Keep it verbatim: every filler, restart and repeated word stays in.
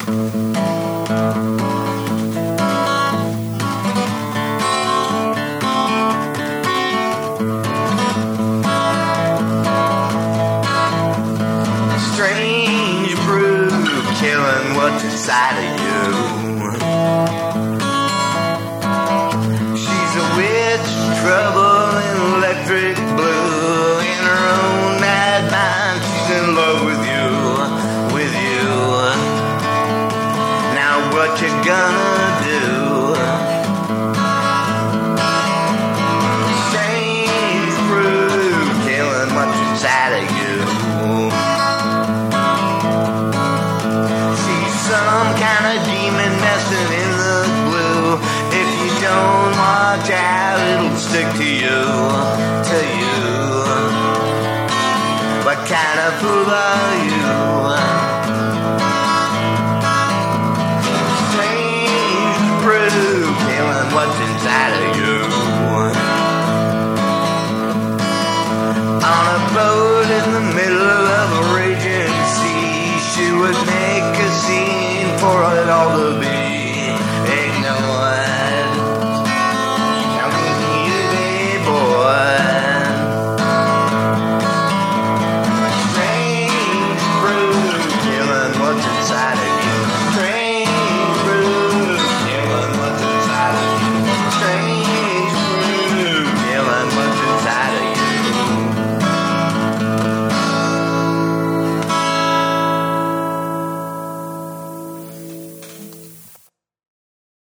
Strange brew killing what's inside of you. She's a witch, trouble in electric blue. In her own mad mind, she's in love with you, with you. Now what you gonna do? Strange brew killing what's inside of you. Some kind of demon messing in the glue. If you don't watch out, it'll stick to you, to you. What kind of fool are you?